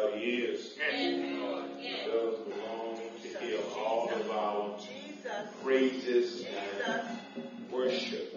He is. He does belong to Him. All of our praises and worship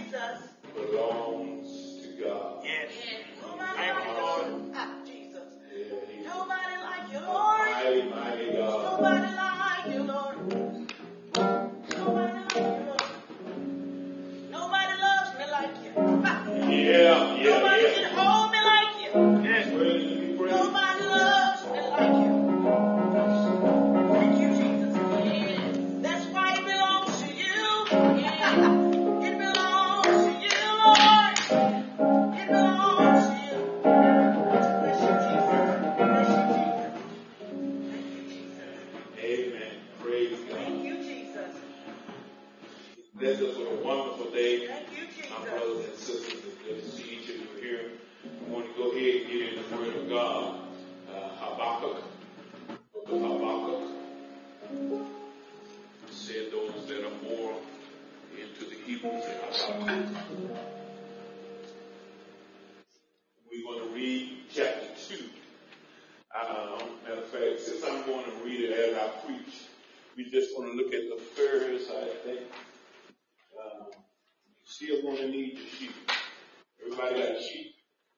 belongs to God. Yes. Nobody like you, Jesus. Yeah, Nobody like you, Lord. mighty, mighty God. Nobody like you, Lord. Nobody like you, Lord. Nobody loves me like you. Yeah, Nobody can hold me like you. Yes. Praise Him, praise Him. Nobody loves me like you. Thank you, Jesus. That's why it belongs to you. It belongs to you, Lord. It belongs to you. Bless you, Jesus. Bless you, Jesus. Thank you, Jesus. Amen. Praise God. Thank you, Jesus. Bless us with a wonderful day. Thank you, My Jesus. brothers and sisters, it's good to see each of you here. I want to go ahead and get in the Word of God. Habakkuk. Book of Habakkuk. Said those that are more into the Hebrews in Habakkuk. We're going to read chapter 2. Matter of fact, since I'm going to read it as I preach, we're just going to look at the first, I think. You still going to need your sheet. Everybody got a sheet?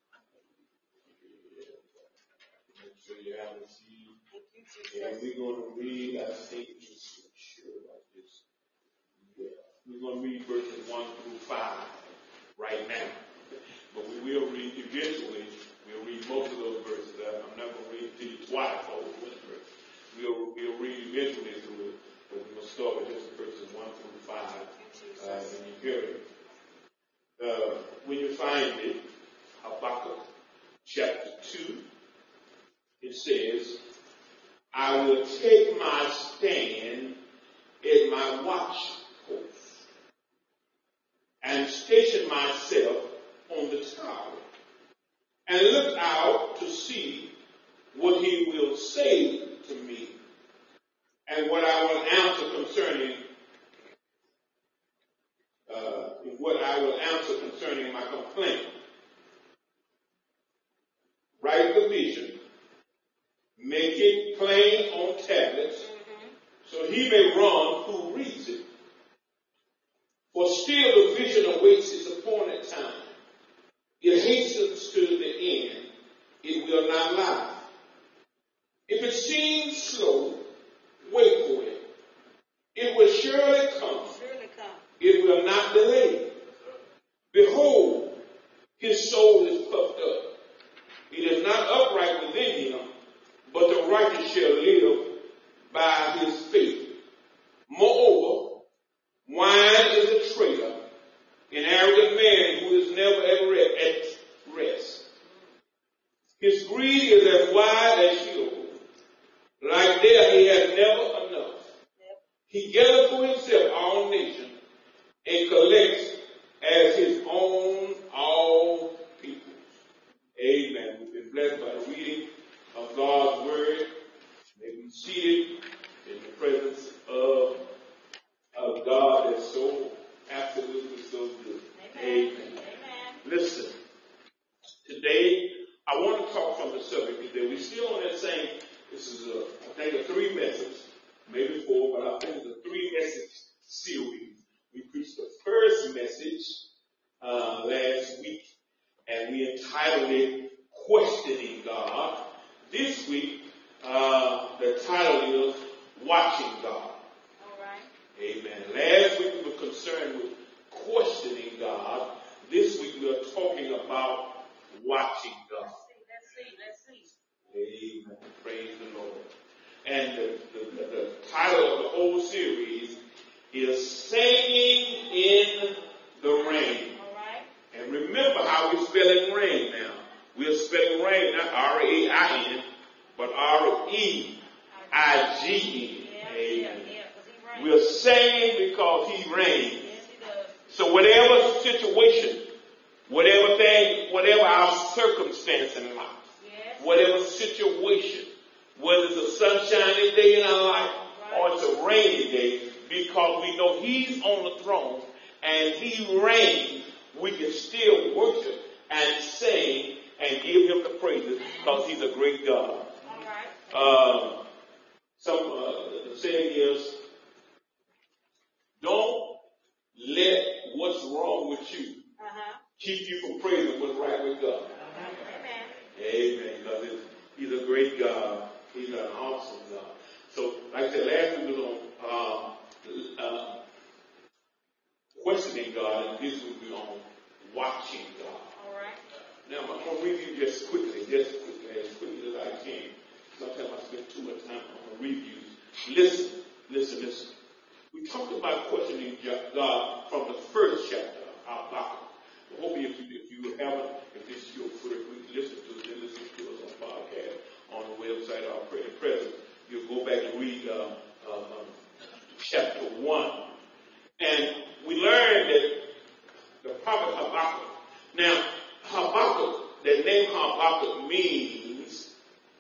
Make sure you have a sheet. And we're going to read, I think, sure about this. Yeah. We're going to read verses 1 through 5 right now. But we will read eventually. We'll read most of those verses. I'm not going to read it to you twice all the verse. We'll read eventually through it. But we're going to start with just verses 1 through 5. And you hear it. When you find it, Habakkuk chapter 2, it says, I will take my stand in my watch post and station myself on the tower and look out to see what he will say to me and what I will answer concerning my complaint. Write the vision, make it plain on tablets, so he may run who reads it. For still the vision awaits its appointed time. It hastens to the end. It will not lie. If it seems slow, wait for it. It will surely come. It will not delay. Behold, his soul is puffed up. It is not upright within him, but the righteous shall live by his faith. Moreover, wine is a traitor, an arrogant man who is never ever at rest. His greed is as wide as Sheol. Like there he has never enough. He gathers for himself all nations and collects as his own all people. Amen. We've been blessed by the reading of God's word. May we seated in the presence of God that's so absolutely so good. Amen. Listen, today I want to talk from the subject today. We're still on that same, this is I think a 3 message, maybe 4, but I think it's a 3 message series. We preached the first message last week, and we entitled it Questioning God. This week, the title is Watching God. All right. Amen. Last week we were concerned with questioning God. This week we are talking about watching God. Let's see. Amen. Praise the Lord. And the title of the whole series is Singing in the Rain. All right. And remember how we're spelling rain now. We're spelling rain, not R-A-I-N, but R-E-I-G-N. Amen. We're singing because he reigns. Yes, he does. So whatever situation, whatever thing, whatever our circumstance in life, Yes. whatever situation, whether it's a sunshiny day in our life or it's a rainy day, because we know he's on the throne and he reigns, we can still worship and sing and give him the praises because he's a great God. keep you from praising what's right with God. Amen. Amen. Because he's a great God. He's an awesome God. So, like I said, last week was on questioning God, and this week we're on watching God. All right. Now, I'm going to review just quickly, as quickly as I can. Sometimes I spend too much time on the reviews. Listen. We talked about questioning God from the first chapter of Habakkuk. I hope if you haven't, if this is your first week, listen to us on podcast, on the website, or Pray the Present. You'll go back and read chapter 1. And we learned that the prophet Habakkuk. Now, Habakkuk, the name Habakkuk means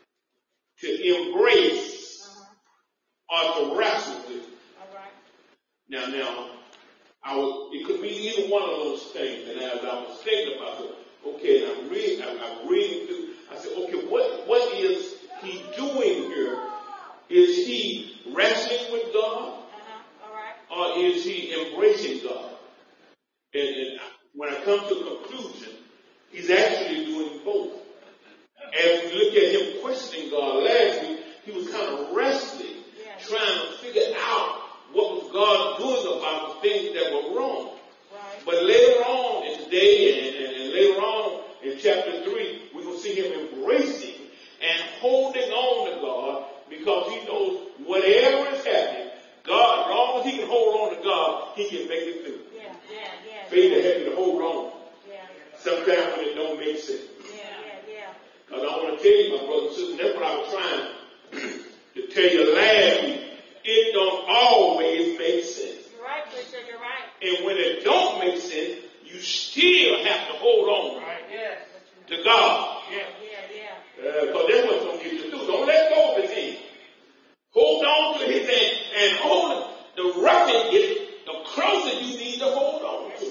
to embrace or to wrestle with. All right. Now, it could be either one of those things. And as I was thinking about it, okay, and I'm reading through, I said, okay, what is he doing here? Is he wrestling with God? All right. Or is he embracing God? And when I come to a conclusion, he's actually doing both. As we look at him questioning God last week, he was kind of wrestling, trying to figure out what was God doing about the things that were wrong. Right. But later on in today and later on in chapter 3, we're going to see him embracing and holding on to God because he knows whatever is happening, God, as long as he can hold on to God, he can make it through. Faith to help you to hold on. Sometimes when it don't make sense. Because I want to tell you, my brothers and sisters, that's what I was trying to tell you last week. It don't always make sense. You're right, Bishop, you're right. And when it don't make sense, you still have to hold on to God. Because that's what's going to get you through. Don't let go of his hand. Hold on to his hand and hold it. The rougher it gets, the closer you need to hold on to it.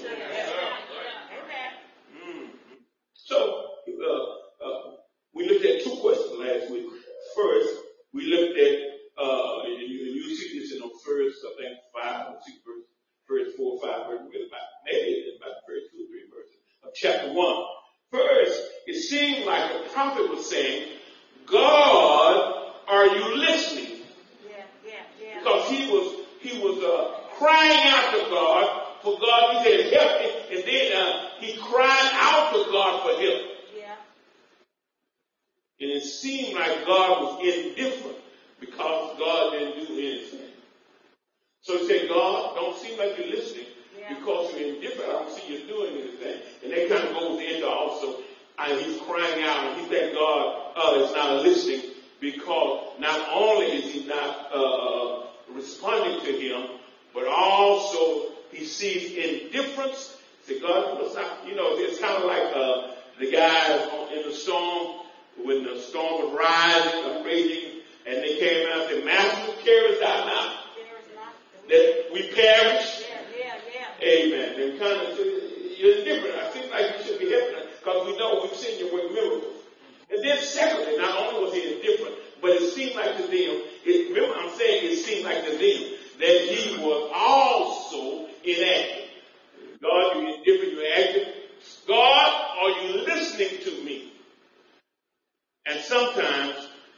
So, we looked at two questions last week. First, we looked at, and you see this in the first, I think, 5 or 6 verses, verse 4 or 5 verses, maybe about the first 2 or 3 verses of chapter 1. First, it seemed like the prophet was saying, God, are you listening? Because he was crying out to God for God. He said, help me. And then he cried out to God for help. And it seemed like God was indifferent because God didn't do anything. So he said, God, don't seem like you're listening because you're indifferent. I don't see you doing anything. And that kind of goes into also, he's crying out and he said God is not listening because not only is he not responding to him, but also he sees indifference. He said, God, it's kind of like the guys in the storm. When the storm was rising or raging, and they came out and said, Master, carest thou not that we perish? Amen. They kind of said, you're different. I think like you should be helping us because we know we've seen you work miracles. And then secondly, not only was he indifferent, but it seemed like to them, remember I'm saying it seemed like to them that he was also inactive. God, you're indifferent, you're active. God, are you listening to me? And sometimes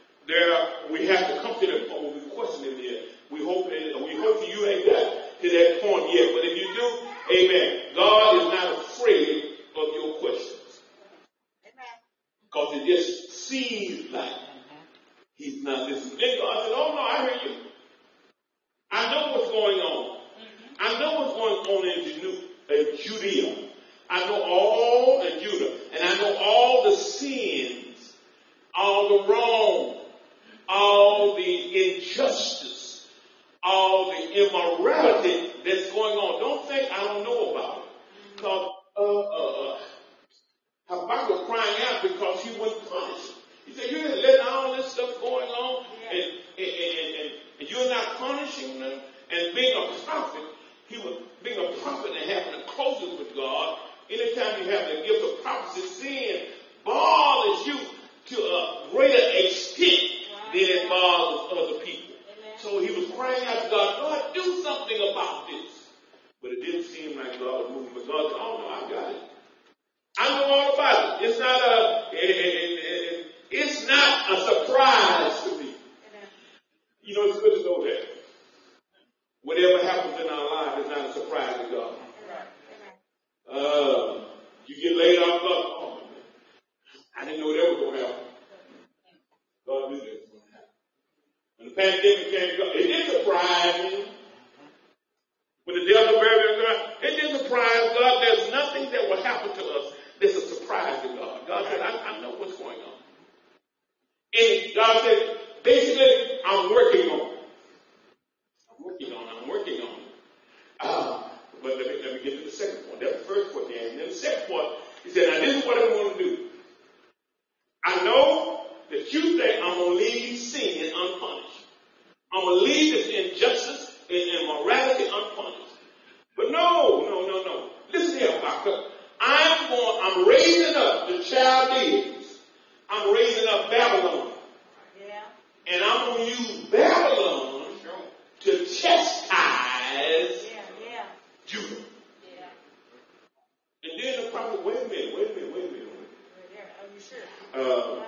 we have to come to that point where we question it there. We hope you ain't got to that point yet. But if you do, amen. God is not afraid of your questions. Because it just seems like he's not listening. Then God said, oh no, I hear you. I know what's going on. I know what's going on in Judea. I know all in Judah. And I know all the sins, all the wrong, all the injustice, all the immorality that's going on. Don't think I don't know about it. Because Habakkuk was crying out because he wasn't punished. He said, you're letting all this stuff going on and you're not punishing them. And being a prophet, being a prophet and having a closeness with God, anytime you have the gift of prophecy, sin bothers you to a greater extent than it bothers other people. So he was crying out to God, God, do something about this. But it didn't seem like God was moving. But God said, oh no, I got it. I know all about it. It's not a surprise to me. You know, it's good to know that. Whatever happens in our life is not a surprise to God. You get laid off, God, oh, man, I didn't know that was going to happen. God knew that was going to happen. When the pandemic came, it didn't surprise me. When the devil buried God, it didn't surprise God. There's nothing that will happen to us that's a surprise to God. God said, I know what's going on. And God said, basically, I'm working on it. I'm working on it. But let me get to the second point. That's the first point. And then the second point, he said, now this is what I'm going to do. I know that you think I'm going to leave sin unpunished. I'm going to leave this injustice and immorality unpunished. But no. Listen here, Habakkuk. I'm raising up the Chaldeans. I'm raising up Babylon. Yeah. And I'm going to use Babylon to chastise Judah. Yeah. And then the prophet, wait a minute. Are you sure?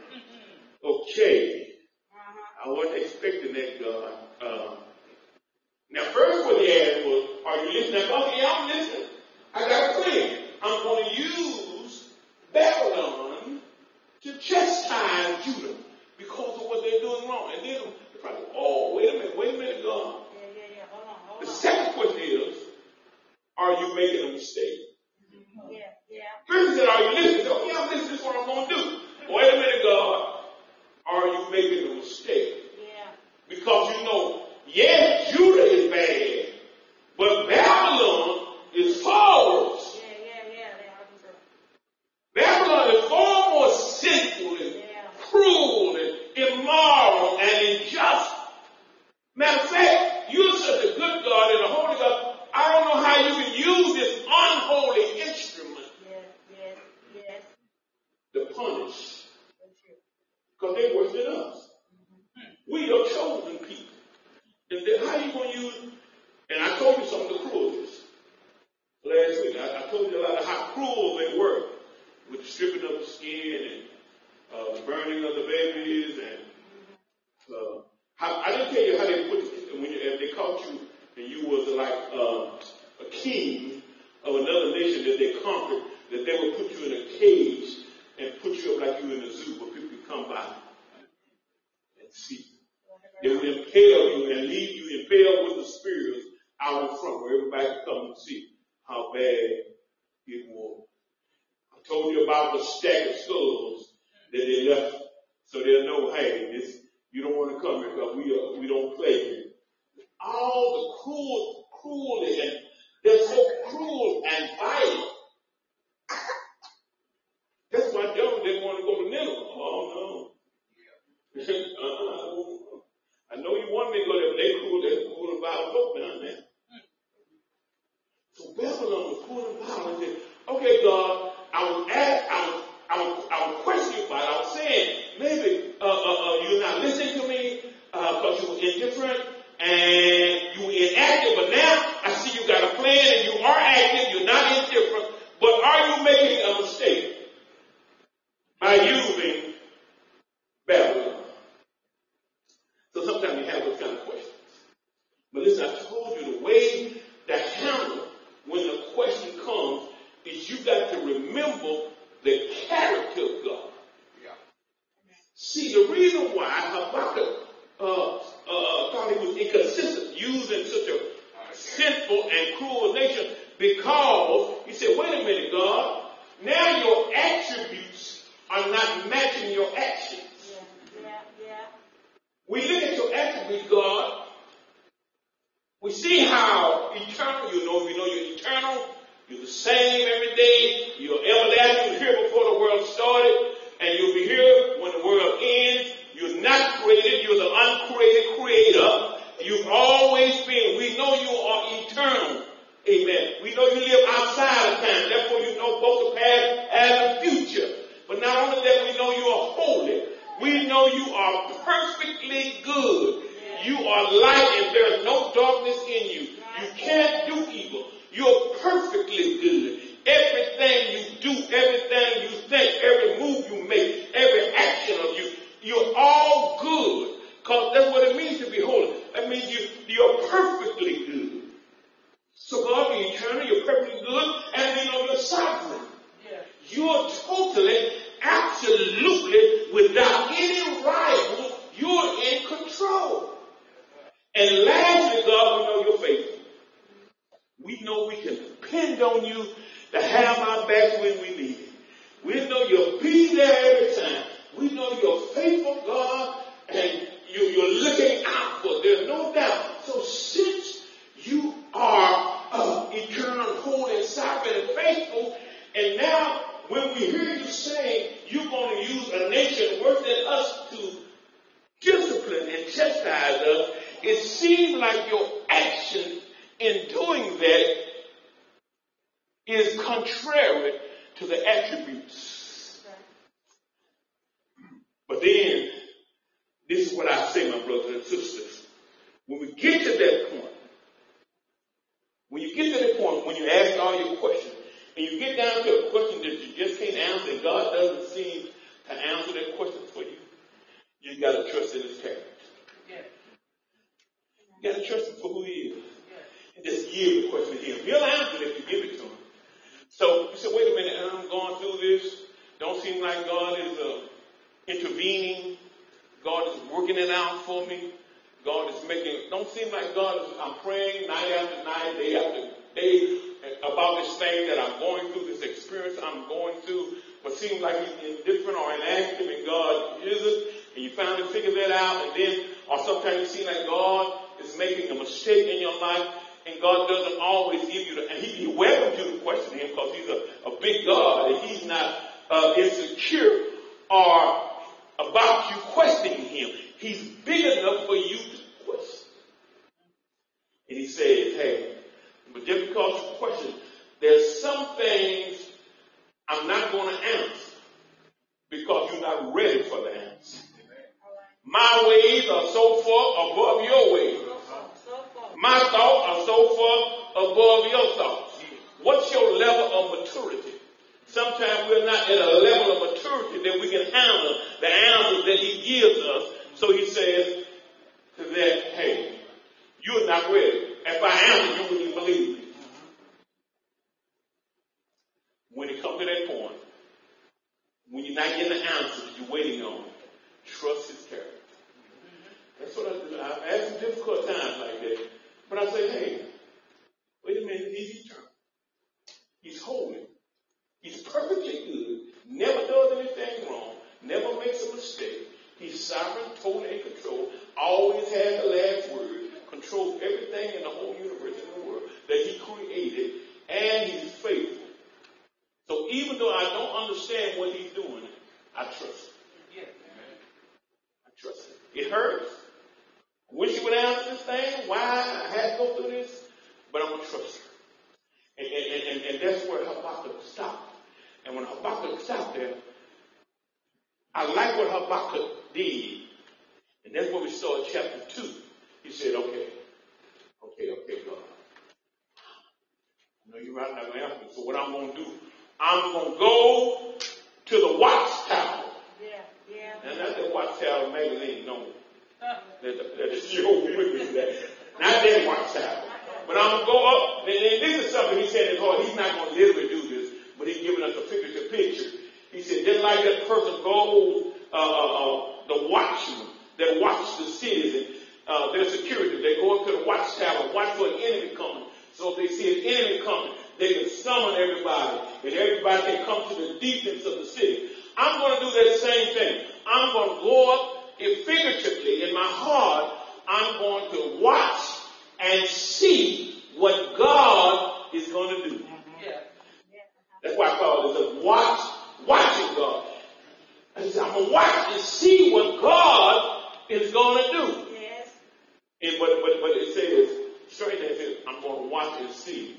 Okay. I wasn't expecting that, God. Now, first what he asked was, are you listening? Okay, yeah, I'm listening. I got a plan. I'm going to use Babylon to chastise Judah because of what they're doing wrong. And then the prophet, oh, wait a minute, God. Yeah. Hold on. The second question is, are you making a mistake? Yeah. First he said, are you listening? Oh, yeah, I'm listening. This is what I'm going to do. Wait a minute, God. Are you making a mistake? Yeah. Because you know, yes, Judah is bad, but Babylon is far worse. Yeah. Babylon is far more sinful and cruel and immoral and unjust. Matter of fact, you're such a good God and a holy God. I don't know how you can use this unholy instrument to punish. Because they're worse than us. We are chosen people. And then how are you going to use, and I told you some of the cruelties last week. I told you a lot of how cruel they were with the stripping of the skin and the burning of the babies. And I didn't tell you how they put it, if they caught you and you was like a king of another nation that they conquered, that they would put you in a cage and put you up like you in a zoo where people could come by and see. They would impale you and leave you impaled with the spears out in front where everybody could come and see how bad it was. I told you about the stack of skulls that they left so they'll know, hey, you don't want to come here because we don't play here. All the cruelty, and they're so cruel and violent. That's why Jonah didn't want to go to Nineveh. Oh, no. I know you want me to go there, but they're cruel and violent folk down there. So Babylon was cruel and violent. And said, okay, God, I was questioning you about it. I was saying, maybe you're not listening to me because you were indifferent and you were inactive. But now I see you got a plan and you are active. You're not indifferent. But are you making a mistake by using Babylon? So sometimes you have those kind of questions. But listen, I told you the way to handle when the question comes is you got to remember the character of God. Yeah. See, the reason why Habakkuk thought he was inconsistent using such a sinful and cruel nation, because he said, wait a minute, God, now your attributes are not matching your actions. Yeah. We look at your attributes, God. We see how eternal, we know you're eternal. You're the same every day. You're everlasting. You were here before the world started. And you'll be here when the world ends. You're not created. You're the uncreated creator. You've always been. We know you are eternal. Amen. We know you live outside of time. Therefore, you know both the past and the future. But not only that, we know you are holy. We know you are perfectly good. You are light and there is no darkness in you. You can't do evil. You're perfectly good. Everything you do, Because that's what it means to be holy. That means you're perfectly good. So God, you're eternal, you're perfectly good, and we know you're sovereign. Yeah. You're totally, absolutely, without any rival, you're in control. And lastly, God, we know you're faithful. We know we can depend on you to have our back when we need it. We know you'll be there every time. We know you're faithful, God, and you're looking out for. There's no doubt. So since you are eternal, holy, and sovereign, and faithful, and now when we hear you saying you're going to use a nation worse than us to discipline and chastise us, it seems like your action in doing that is contrary to the attributes. But then, this is what I say, my brothers and sisters. When we get to that point, when you ask all your questions, and you get down to a question that you just can't answer, and God doesn't seem to answer that question for you, you got to trust in his character. You got to trust him for who he is. And just give the question to him. He'll answer it if you give it to him. So you say, wait a minute, I'm going through this. Don't seem like God is intervening. God is working it out for me. God is don't seem like I'm praying night after night, day after day about this thing that I'm going through, this experience I'm going through, but seems like he's indifferent or inactive, and God isn't, and you finally figure that out, and then, or sometimes you see like God is making a mistake in your life, and God doesn't always give you and he welcomes you to question him because he's a big God, and he's not insecure or about you questioning him. He's big enough for you to question. And he says, hey, but just because you question, there's some things I'm not going to answer because you're not ready for the answer. My ways are so far above your ways. My thoughts are so far above your thoughts. What's your level of maturity? Sometimes we're not at a level of maturity that we can handle the answers that he gives us. So he says to that, hey, you're not ready. If I answer, you wouldn't believe me. When it comes to that point, when you're not getting the answers you're waiting on, trust his character. That's what I do. I've had some difficult times like that. But I say, hey, wait a minute, he's eternal. He's holy. He's perfectly good. Never does anything wrong. Never makes a mistake. He's sovereign, total in control. Always has the last word. Controls everything in the whole universe and the world that he created. And he's faithful. So even though I don't understand what he's doing, I trust him. Yeah. I trust him. It hurts. Wish he would answer this thing. Why I had to go through this. But I'm going to trust her. And that's where Habakkuk stopped. And when Habakkuk stopped there, I like what Habakkuk did. And that's what we saw in chapter 2. He said, okay, God. I know you're right now going to answer me. So what I'm going to do, I'm going to go to the watchtower. Yeah. Now, not that watchtower magazine, no. That's your with that. Not that watchtower. But I'm going to go up. And this is something he said in his heart. He's not going to literally do this, but he's giving us a figurative picture. He said, just like that person goes, the watchman that watches the cities and their security, they go up to the watchtower, watch for an enemy coming. So if they see an enemy coming, they can summon everybody, and everybody can come to the defense of the city. I'm going to do that same thing. I'm going to go up, and figuratively, in my heart, I'm going to watch and see what God is going to do. Yeah. That's why I call it a watching God. I said, I'm going to watch and see what God is going to do. Yes. And, but it says, straight there, it says, I'm going to watch and see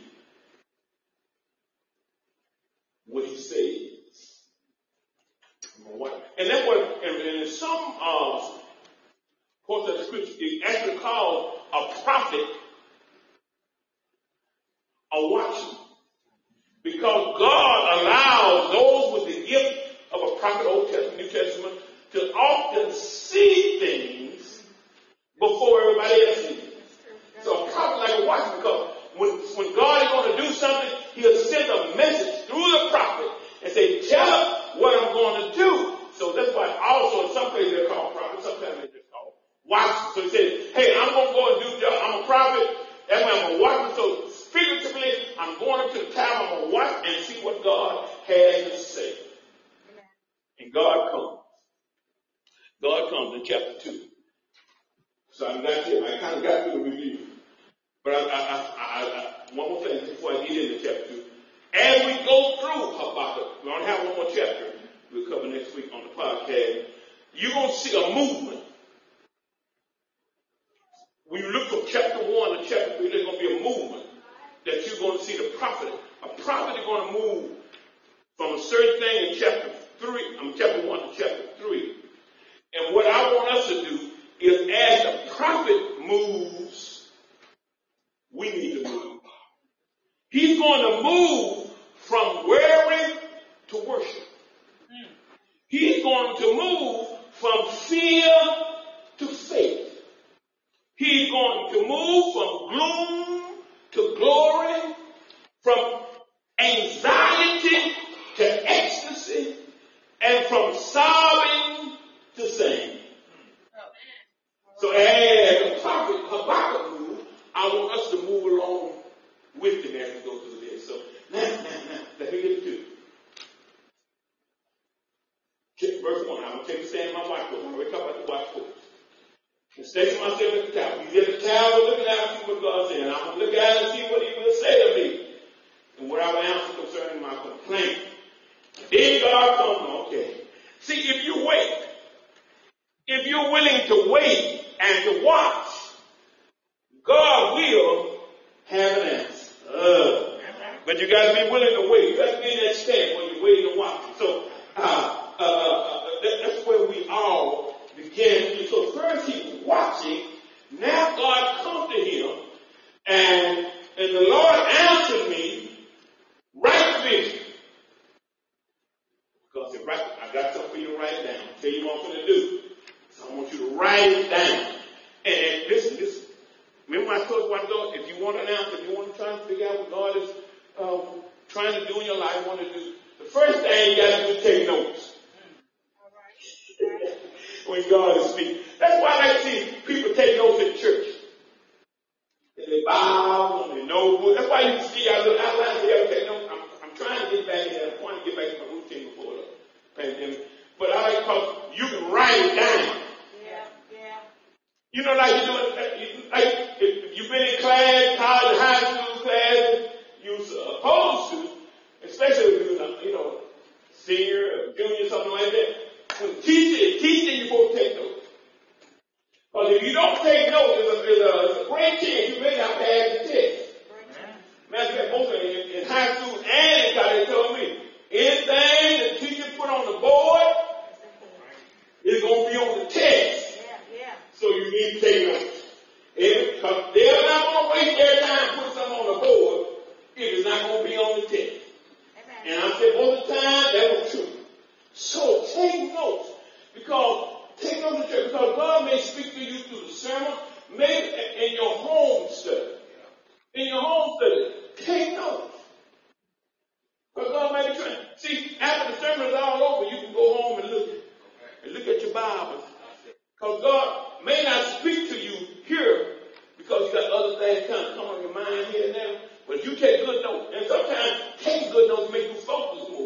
what he says. And that's what, and in some parts of the scripture, it actually called a prophet a watchman. Because God allows those with the gift of a prophet, Old Testament, New Testament, to often see things watch. So he said, hey, I'm going to go and do the job. I'm a prophet. That's why I'm going to watch. So figuratively, I'm going up to the town. I'm going to watch and see what God has to say. And God comes. God comes in chapter 2. So I kind of got through the review. But one more thing before I get into chapter 2. As we go through Habakkuk, we only have one more chapter. We'll cover next week on the podcast. You're going to see a movement. When you look from chapter 1 to chapter 3, there's going to be a movement that you're going to see the prophet. A prophet is going to move from a certain thing in chapter 1 to chapter 3. And what I want us to do is as the prophet moves, we need to move. He's going to move from worry to worship. He's going to move from fear to faith. He's going to move from gloom to glory, from anxiety to ecstasy, and from sobbing to singing. So as the prophet Habakkuk moved, I want us to move along with him as we go through this. So now, let me get to verse 1. I'm going to take a stand in my watch post. I'm already talking about the watch post. And station myself at the tower. You get the tower looking out and see what God's saying. I'm going to look at it and see what he will say to me. And what I will answer concerning my complaint. Then God comes, okay. See, if you wait, if you're willing to wait and to watch, God will have an answer. But you got to be willing to wait. You got to be in that state when you're waiting and watching. So that's where we all begin. So first he's watching. Now God comes to him, and the Lord answered me, write vision. Because I got something for you to write down. I'll tell you what I'm going to do. So I want you to write it down. And listen. Remember I told you, if you want an answer, if you want to try and figure out what God is trying to do in your life, want to do, the first thing you got to do is take notes. When God is speaking. That's why I see people take notes in church. And they bow on their nose. That's why you can see our little outlines there. Take notes. I'm trying to get back here. I'm trying to get back to my routine before the pandemic. But I like because you can write it down. Yeah. You know, like you do it, like if you've been in class, college, high school class, you're supposed to, especially if you're, senior, or junior, something like that. When teaching, you're supposed to take notes. Because if you don't take notes, there's a great chance you may not pass the test. Matter of fact, both of them in high school and in college, they told me, anything the teacher put on the board is going to be on the test. So you need to take notes. Because they're not going to waste their time to put something on the board if it's not going to be on the test. And I said, all the time, that was true. So take notes. Take notes in church. Because God may speak to you through the sermon, maybe in your home study. In your home study, take notes. Because God may be trying. See, after the sermon is all over, you can go home and look at your Bible. Because God may not speak to you here because you got other things kind of come on your mind here and there. But you take good notes. And sometimes taking good notes make you focus more.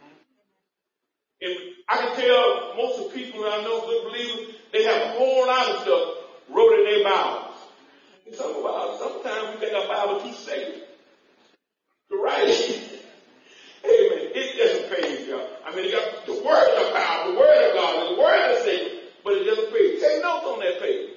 And I can tell most of the people that I know, good believers, they have a whole lot of stuff wrote in their Bibles. And sometimes we think our Bible too sacred to write it. Amen. It's just a page, y'all. I mean, you got the Word of God, the Word of God, the Word of Satan, but it's just a page. Take notes on that page.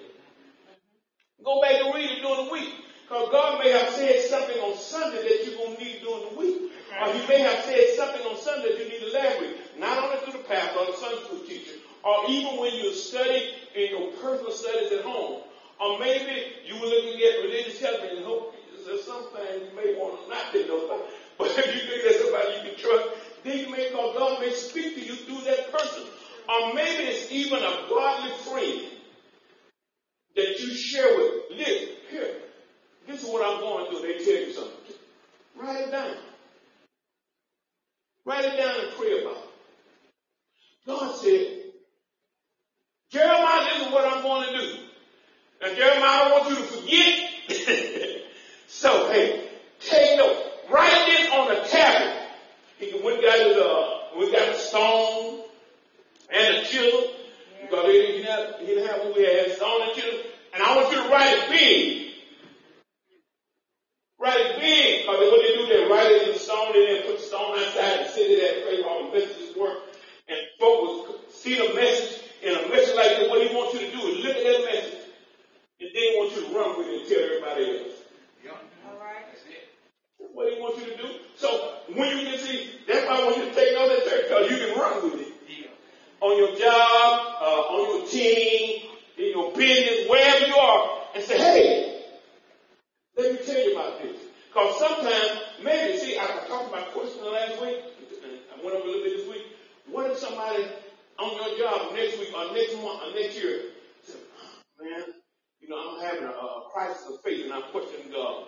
Go back and read it during the week. Because God may have said something on Sunday that you're going to need during the week. Or He may have said something on Sunday that you need to last week. Not only through the pastor or the Sunday school teacher, or even when you're studying in your personal studies at home. Or maybe you were looking at religious help and hope there's something you may want to not take notes about. But if you think there's somebody you can trust, then you may, because God may speak to you through that person. Or maybe it's even a godly friend that you share with. Listen, here, this is what I'm going through. They tell you something. Write it down. Write it down and pray about it. God said, Jeremiah, this is what I'm going to do. Jeremiah, I don't want you to forget. So, hey, take note. Write this on a tablet. We got a stone and a chisel. Because he didn't have what we had, stone and chisel. And I want you to write it big. Write it big. Because what they do, they write it in the stone, and then put the stone outside and sit it at pray while the messages work. And folks will see the message, and a message like that, what he wants you to do is look at that message. And then he wants you to run with it and tell everybody else. All right. That's it. That's what he wants you to do. So when you can see, that's why I want you to take notes at church, because you can run with it. On your job, on your team, in your business, wherever you are, and say, hey, let me tell you about this. Because sometimes, maybe, see, I talked about question last week, and I went over a little bit this week. What if somebody on your job next week or next month or next year said, oh, man, I'm having a crisis of faith and I'm questioning God.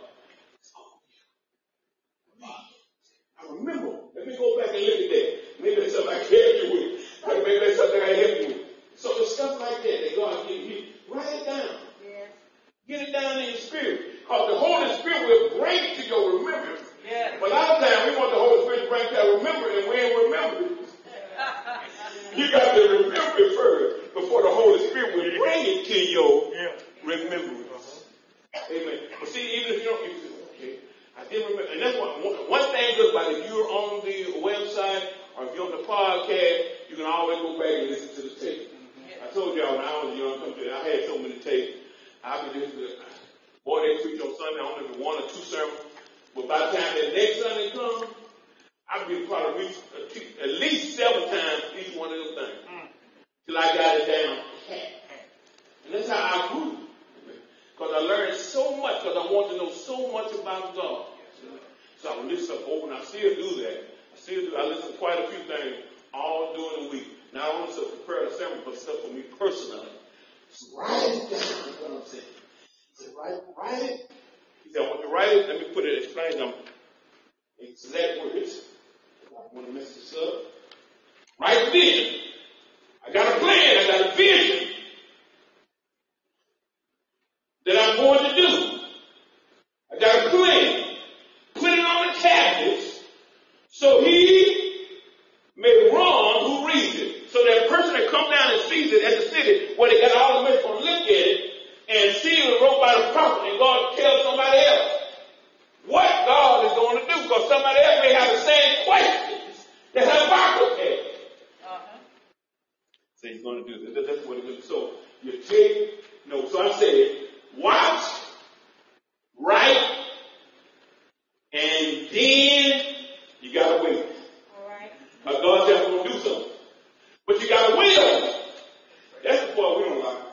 I remember. Let me go back and look at that. Maybe that's something I can help you with. Maybe that's something I can help you with. So it's stuff like that God gives you. Write it down. Yes. Get it down in your spirit. Because the Holy Spirit will bring it to your remembrance. Yes. But a lot of times we want the Holy Spirit to bring to our remembrance, and we ain't remembered it. You got to remember it first before the Holy Spirit will bring it to your remembrance. Amen. But see, even if you don't, you say, okay, I didn't remember. And that's one thing good about it. If you're on the website or if you're on the podcast, you can always go back and listen to the tape. I told y'all when I was young, I had so many tapes. I could just, boy, they preach on Sunday, I only do one or two sermons. But by the time that next Sunday comes, I've been part of at least 7 times each one of them things. Till I got it down. And that's how I grew. Because I learned so much, because I want to know so much about God. So I would listen over, and I still do that. I listen to quite a few things all during the week. Not only to prepare the sermon, but stuff for me personally. So write it down. That's what I'm saying. He said, write it. He said, I want you to write it. Let me put it, explain them exact words. I want to mess this up. Write the vision. I got a plan. I got a vision that I'm going to do. I got a plan. Put it on the tablets so he may run who reads it. So that person that comes down and sees it at the city where they got all the men from look at it and see it wrote by the prophet, and God tells somebody else what God is going to do, because somebody else may have the same questions that Habakkuk had. So he's going to do this. That's what it is. So you take notes. So I said, watch, write, and then you got to wait. All right. God said, I'm going to do something. But you got to wait on it. That's the part we don't like.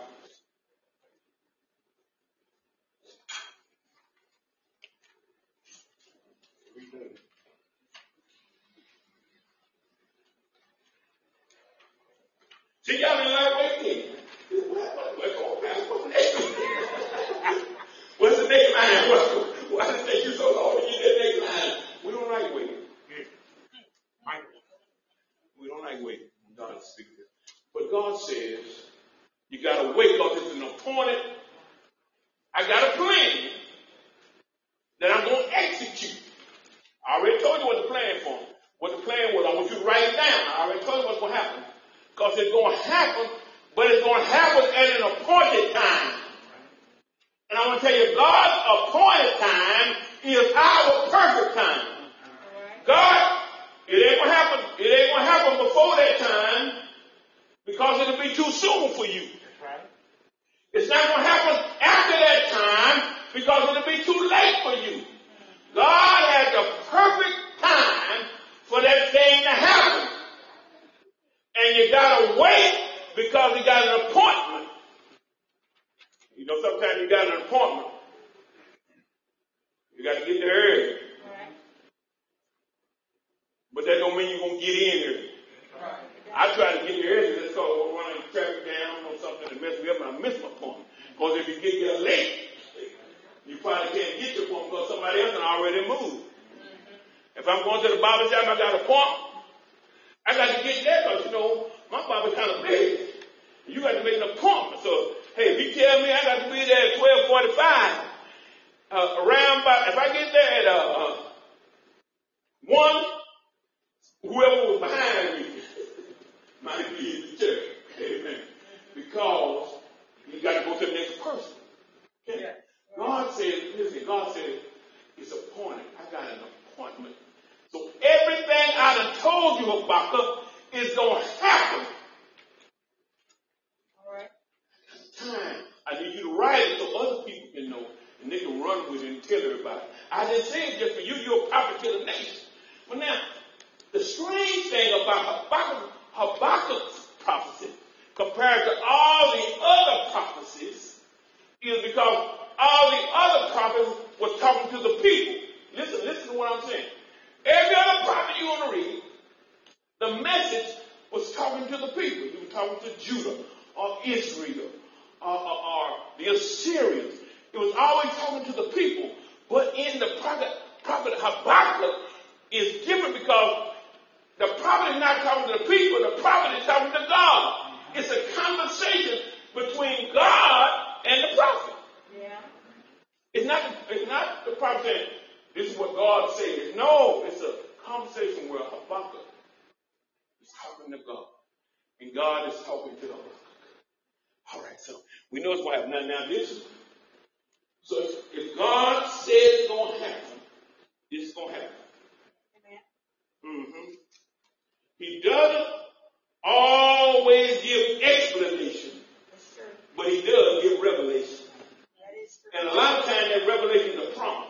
See, y'all didn't like waiting. What's the next line? Why did it take you so long to get that next line? We don't like waiting. We don't like waiting. God speaks this. But God says, you got to wait because it's an appointed. I got a plan that I'm going to execute. I already told you what the plan for. What the plan was. I want you to write it down. I already told you what's going to happen. Because it's going to happen, but it's going to happen at an appointed time. And I want to tell you, God's appointed time is our perfect time. God, it ain't going to happen. It ain't going to happen before that time because it'll be too soon for you. It's not going to happen after that time because it'll be too late for you. God has the perfect time for that thing to happen. And you gotta wait because you got an appointment. You know, sometimes you got an appointment. You got to get there early. Right. But that don't mean you're going to get in early. Right. I try to get there early. That's called running traffic down or something to mess me up and I miss my appointment. Because if you get there late, you probably can't get your appointment because somebody else has already moved. If I'm going to the barber shop, I got an appointment. I got to get there because, you know, my barber's kind of big. You got to make an appointment. So, Hey, if he tell me I got to be there at 12:45, around about, if I get there at 1, whoever was behind me might be in the church. Amen. Because you got to go to the next person. Okay? Yeah. God said, listen, God said, it's appointed. I got an appointment. So everything I done told you, Habakkuk, is going to happen. All right. Time. I need you to write it so other people can know and they can run with it and tell everybody. I didn't say it just for you. You're a prophet to the nation. But now, the strange thing about Habakkuk's prophecy compared to all the other prophecies is because all the other prophets were talking to the people. Listen to what I'm saying. Every other prophet you're going to read, the message was talking to the people. He was talking to Judah or Israel or the Assyrians. It was always talking to the people. But in the prophet Habakkuk is different because the prophet is not talking to the people. The prophet is talking to God. It's a conversation between God and the prophet. Yeah. It's not the prophet saying, this is what God said. No, it's a conversation where Habakkuk is talking to God. And God is talking to Habakkuk. All right, so we know it's what happened. Now this is, so if God says it's going to happen, this is going to happen. Amen. Mm-hmm. He doesn't always give explanation, but he does give revelation. And a lot of times that revelation is a promise.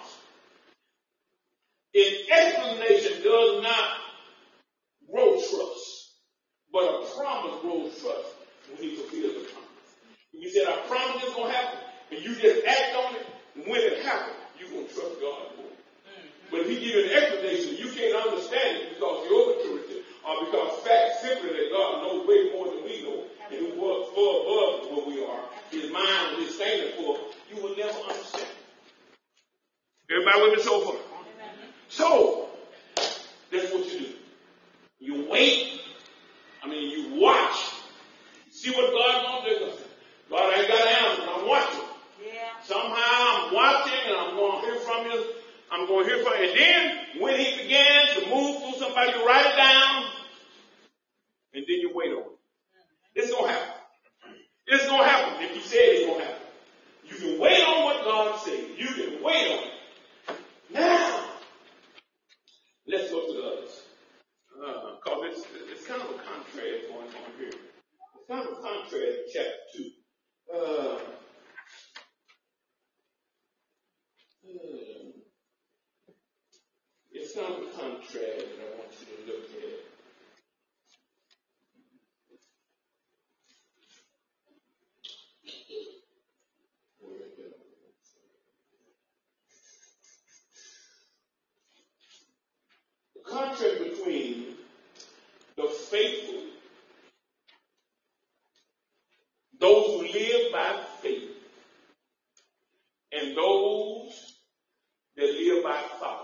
An explanation does not grow trust, but a promise grows trust when he fulfills the promise. If you said, I promise it's going to happen, and you just act on it, and when it happens, you're going to trust God more. But if he gives you an explanation, you can't understand it because you're maturity, or because facts simply that God knows way more than we know, and who was far above where we are, his mind and his standard for, you will never understand. Everybody with me so far? So, that's what you do. You wait. You watch. See what God wants to do. God ain't got an answer, but I'm watching. Yeah. Somehow I'm watching and I'm going to hear from you. I'm going to hear from you. And then when he begins to move through somebody, you write it down. And then you wait on it. It's going to happen. It's going to happen. If he said it's going to happen. You can wait on what God said. You can wait on it. Now, let's go to the others. Because it's kind of a contrast going on here. It's kind of a contrast in chapter 2. It's kind of a contrast that I want you to look at. The contrast between the faithful, those who live by faith, and those that live by folly.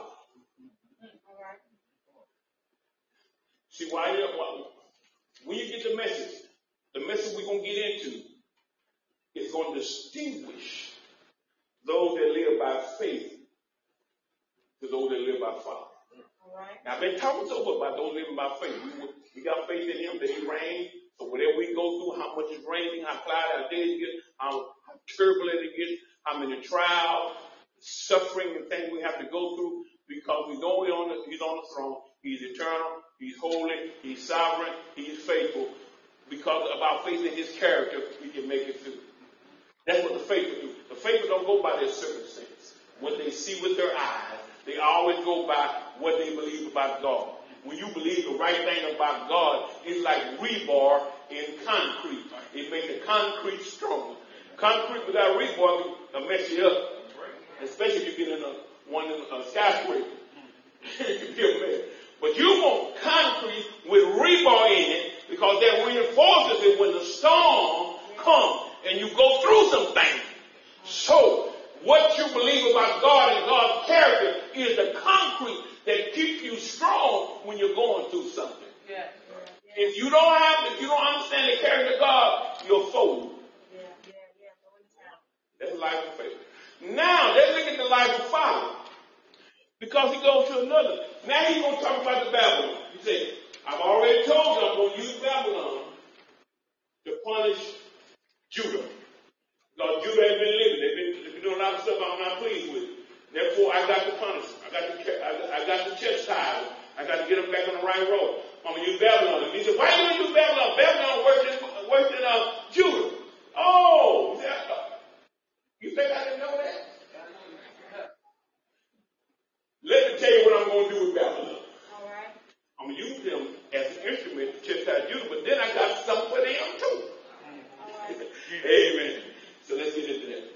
See, when you get the message we're going to get into is going to distinguish those that live by faith to those that live by folly. Right. Now, I've been talking so much about those living by faith. We got faith in him that he reigns. So whatever we go through, how much is raining, how cloudy our days get, how turbulent it gets, how many trials, suffering and things we have to go through, because we know he's on the throne. He's eternal. He's holy. He's sovereign. He's faithful. Because of our faith in his character, we can make it through. That's what the faithful do. The faithful don't go by their circumstance. What they see with their eyes. They always go by what they believe about God. When you believe the right thing about God, it's like rebar in concrete. It makes the concrete stronger. Concrete without rebar will mess you up. Especially if you get in a skyscraper. It can be a mess. But you want concrete with rebar in it because that reinforces it when the storm comes and you go through some things. So, what you believe about God and God's character is the concrete that keeps you strong when you're going through something. Yeah. If you don't understand the character of God, you'll fold. the life of faith. Now, let's look at the life of folly. Because he goes to another. Now he's going to talk about the Babylon. He said, I've already told you I'm going to use Babylon to punish Judah. Because Judah has been living. They've been doing a lot of stuff I'm not pleased with. Therefore, I got to punish them. I got to chastise them. I got to get them back on the right road. I'm going to use Babylon. And he said, why are you going to use Babylon? Babylon worse than Judah. Oh, you think I didn't know that? Let me tell you what I'm going to do with Babylon. All right. I'm going to use them as an instrument to chastise Judah, but then I got something for them too. All right. Amen. So let's get into that.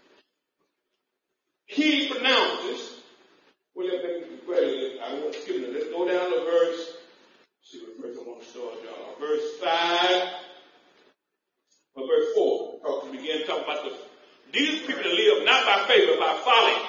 He pronounces, well, I won't skip it. Let's go down to verse, see what verse I want to start, y'all. Verse 5, or verse 4. We begin talking about these people that live not by faith, but by folly.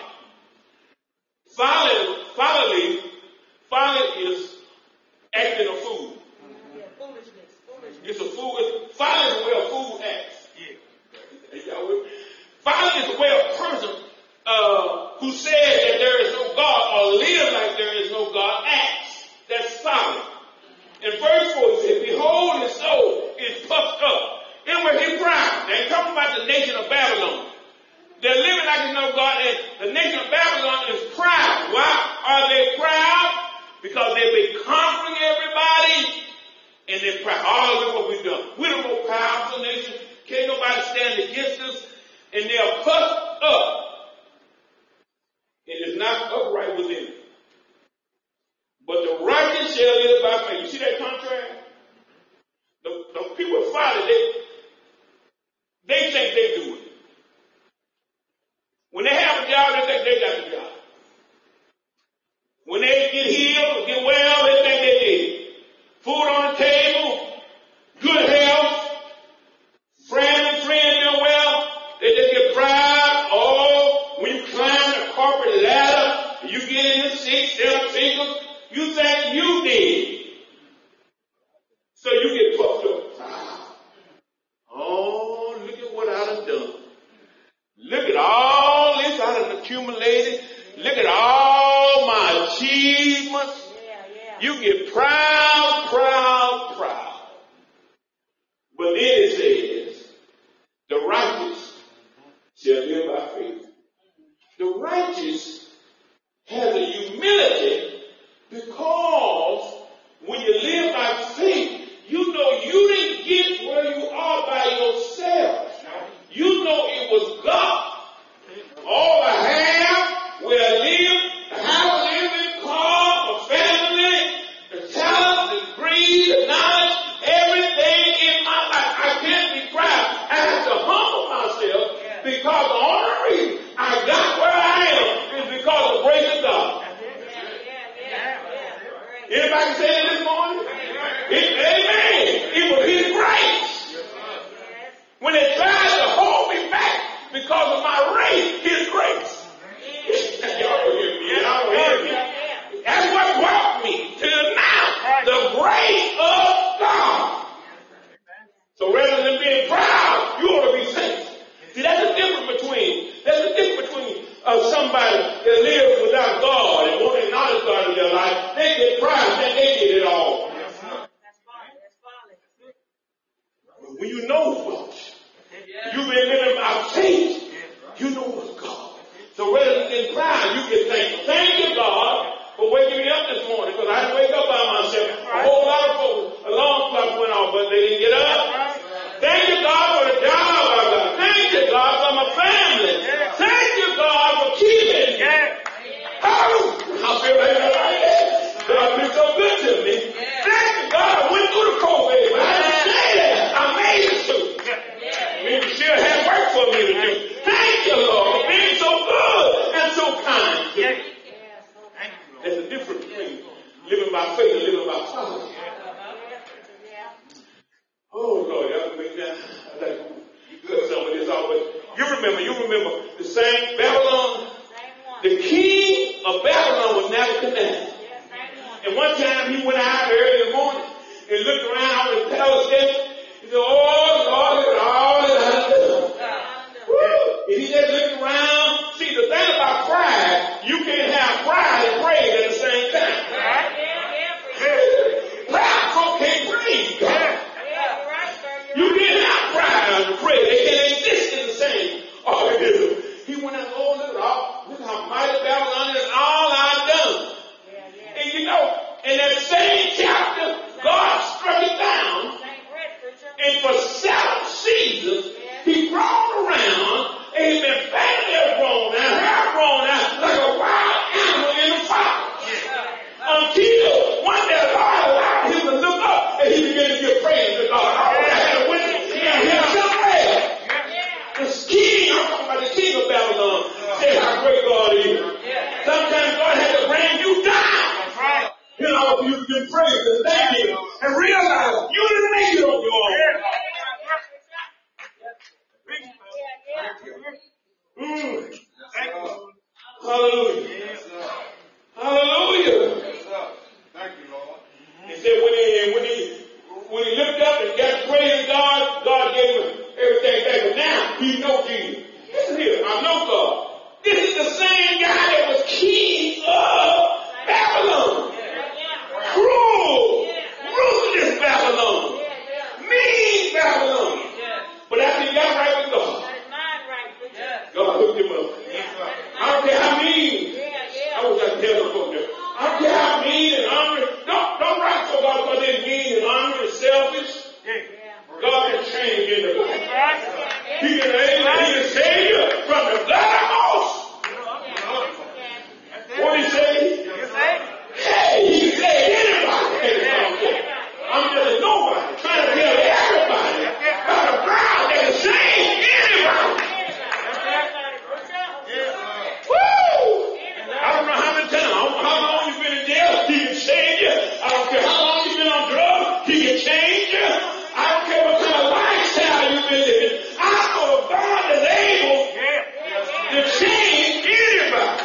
Folly is acting a fool. Yeah, foolishness. It's a fool. Folly is the way a fool acts. Yeah. Folly is the way a person who says that there is no God or lives like there is no God acts. That's folly. In verse 4 it says, behold, his soul is puffed up. Inwardly proud. They ain't talking about the nation of Babylon. They're living like there's no God, and the nation of Babylon is proud. Why are they proud? Because they've been conquering everybody, and they're proud. Oh, look what we've done. We're the most powerful nation. Can't nobody stand against us. And they are puffed up. And it's not upright within them. But the righteous shall live by faith. You see that contrast? The people of folly, they think they do it. When they have a job, they think they got the job. When they get healed, get well, they think they did. Food on the table, good health, friend doing well, they just get proud. Oh, when you climb the corporate ladder, you get in the 6, 7 figures, you think you did. So you get puffed up. Oh, look at what I done done. Look at all this I done accumulated. Look at all my achievements. You get proud. But then it says, the righteous shall live by faith. The righteous has a humility because when you live by faith, you know you didn't get where you are by yourself. You know it was God. All I have, where I live, the house I live in, car, my family, the talent, the degree, the knowledge, everything in my life. I can't be proud. I have to humble myself because the only reason I got where I am is because of the grace of God. Anybody say it this morning? Amen. It was His grace. When they tried to hold me back because of my race, His grace. Y'all don't hear me. Y'all don't hear me. That's what brought me to now. The grace of God. So rather than being proud, you ought to be thankful. See, that's the difference between somebody that lives without God and won't acknowledge God in their life. They get proud that they did it all. When you know much, you've been living by faith, you know what's God. So rather than proud, you can thank. Thank you, God, for waking me up this morning, because I didn't wake up by myself. A whole lot of folks, alarm clocks went off, but they didn't get up. Thank you, God, for the job I got. Thank you, God, for my family. Thank you, God, for keeping me. Hallelujah. I feel like that. God has been so good to me. Thank you, God, I went through the COVID, but I didn't say that. I made it through. Maybe you still have work for me to do. Thank you, Lord, for being so good and so kind. There's a difference between living by faith and living by faith. Oh, Lord, y'all make that. I like to cut some of this off, but you remember the same Babylon. The king of Babylon was Nebuchadnezzar. And one time he went out early in the morning and looked around on his palace. He said, oh, Lord, look at all that I've done. If he just looked around, see the thing about pride, you can't have pride and praise at the same time. Pride folk can't praise God. You can't have pride and praise. They can't exist in the same organism. He went out, oh, look how mighty Babylon is, all I've done. And you know, in that same chapter, God struck it down. And for 7 seasons, he crawled around, and he's been family grown now, hair grown now, like a wild animal in the fire. Until one day God allowed him to look up, and he began to give praise to God. Oh, I had a witness. Now here's somewhere. The king, I'm talking about the king of Babylon, said how great God is. Sometimes God had to bring you down. You know, you can praise and thank him and realize you didn't make it on your own. Hallelujah. Hallelujah. Thank you, Lord. He said when he looked up and got praise God, God gave him everything back. But now he knows Jesus. Listen here, I know God. This is the same guy that was king of Babylon. Cruel, ruthless Babylon. Mean Babylon. But after he got right with God, God hooked him up. I don't care how mean. I wish I could tell them folks that. I don't care how mean and hungry. Don't write so God because they're mean and hungry and selfish. God can change anybody. He can save you from the uttermost. What did he say? Hey, he can save anybody. I'm just a nobody trying to tell everybody about a God that can save anybody. Woo! I don't know how many times, how long you've been in jail, he can save you. I don't care how long you've been on drugs, he can change you. I don't care what kind of lifestyle you've been living. I know a God that's able to change anybody.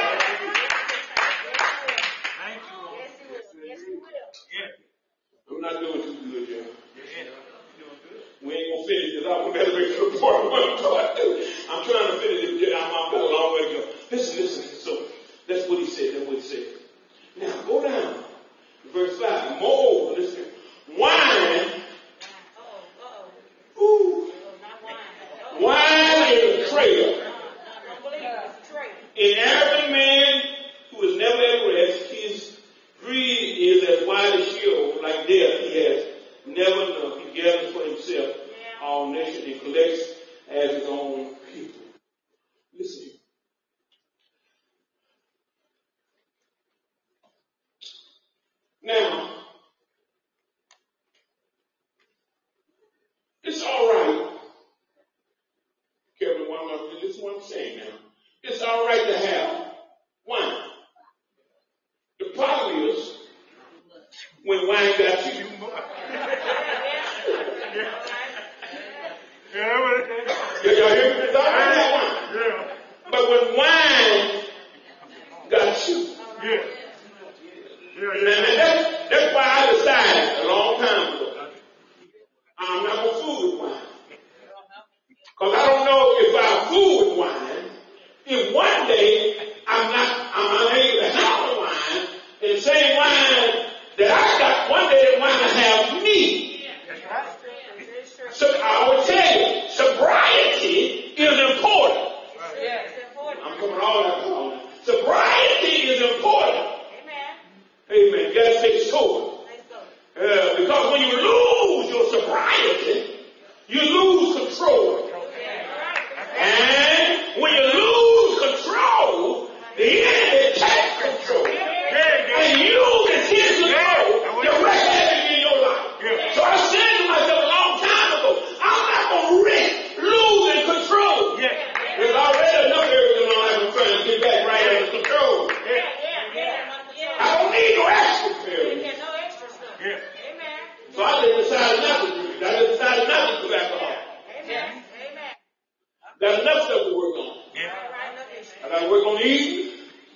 I'm not doing too good, y'all. We ain't gonna finish this out. We better make sure part of what I'm trying to do. I'm trying to finish this. I'm got a long way to go. Listen. So that's what he said. That's what he said. Now go down to verse 5. Moreover, listen. Wine. Ooh. Wine is a traitor. In every man who is never at rest, his greed is as wide as Sheol, like death. He has never enough. He gathers for himself all nations and collects as his own people. Listen here. Now, it's all right. Kevin, this is what I'm saying now. It's all right to have wine. The problem is when wine got you. Y'all hear me? It's all right to have wine. But when wine got you. That's why I decided a long time ago. I'm not going to fool with wine. Because I don't know if I fool with wine, if one day I'm unable to have the wine, and the same wine that I got, one day the wine will have me. So I will tell you, sobriety is important. I'm coming all that. Sobriety is important. Amen. You got to stay sober. Because when you lose your sobriety, you lose control. And when you lose control, the enemy takes control. And you can take control. You wreck everything in your life. So I said to myself a long time ago, I'm not going to risk losing control. There's already enough areas in my life I'm trying to get back right under control. I don't need no extra period. So I just decided not to do it. I just decided not to do alcohol. Got enough stuff to work on. I got to work on eating.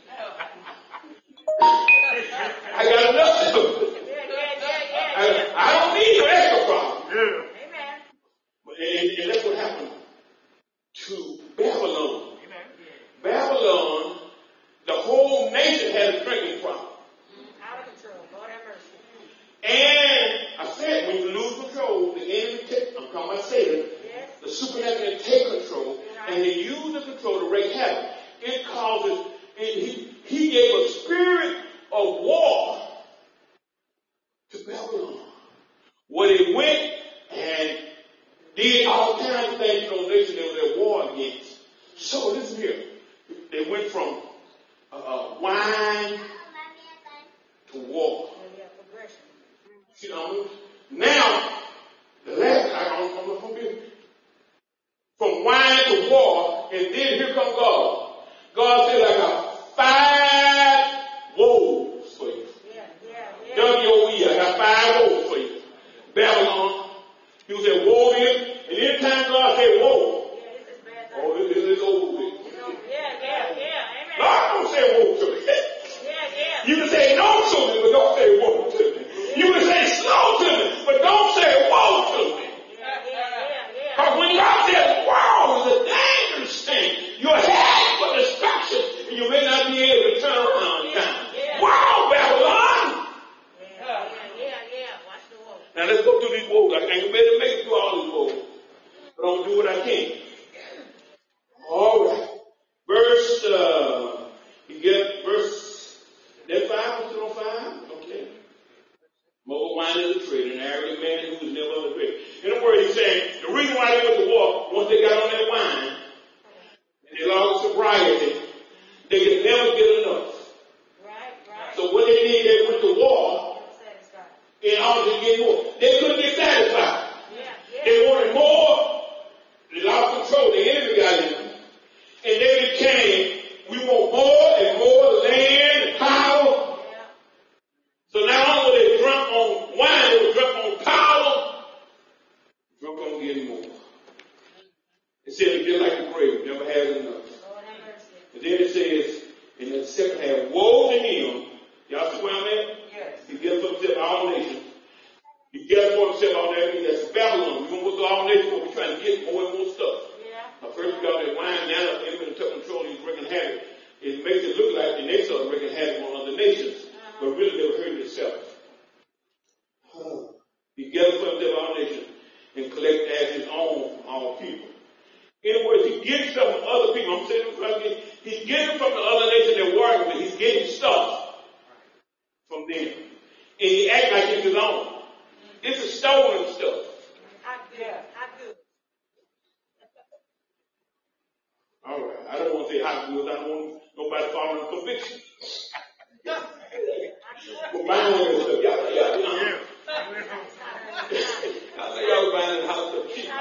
I got enough stuff. I don't need no extra problem. And that's what happened to to Babylon. Babylon, the whole nation had a drinking problem. Out of control. Lord have mercy. And I said, when you lose control, the enemy I'm talking about Satan, Yes. the supernatural take control, and they use the control to wreak havoc. It causes, he gave a spirit of war to Babylon, where they went and did all kinds of things in those nations they were at war against. So listen here. They went from wine to war. Yeah, progression. See what I mean? Now, the last I'm not from here. From wine to war, and then here comes God. God said, I got 5 woes for you. Yeah. W-O-E, I got 5 woes for you. Babylon, he said, woe to him. And anytime God said, woe, Yeah, this is bad. oh, it's over with. Yeah. Amen. God don't say woe to me. Yeah. You can say no to me, but don't say woe to me. You can say slow to me, but don't say woe to me. Yeah. Because when God says wow, it's a dangerous thing. You're headed for destruction, and you may not be able to turn around in time. Wow, Babylon! Yeah. Watch the woe. Now let's go through these woes. I can't better make it through all these woes, but I'm gonna do what I can. All right. That 5 was still on 5? Okay. More wine is a trade, an arrogant man who is never on the trade. In other words, he's saying the reason why they went to war, once they got on that wine and they lost sobriety, they could never get enough. Right. So what they did, they went to war in order to get more. They couldn't get satisfied. Yeah. They wanted more. They lost control. The enemy got in them. And they became, we want more and more land and power. Yeah. So not only were they drunk on wine, they were drunk on power, drunk on getting more. It said it just like the grave, never had enough. Lord have mercy. And then it says in the second half, woe to him. Y'all see where I'm at? Yes. He gets for himself all nations. He gets for himself all that. That's Babylon. We're going to go to all nations where we're trying to get more and more stuff. Yeah. First we got that wine, now the enemy took control, he's wreaking havoc. It makes it look like the nation started wreaking havoc on other nations, but really they were hurting themselves. He gathered for himself all nations and collect as his own from all people. In other words, he gets stuff from other people. I'm saying it, he's getting from the other nation they're working with. He's getting stuff from them. And he act like it's his own. It's a stolen stuff. How good. All right. I don't want to say hot goods. I don't want nobody following conviction. But buying this stuff, y'all. I think y'all buying the house of cheap.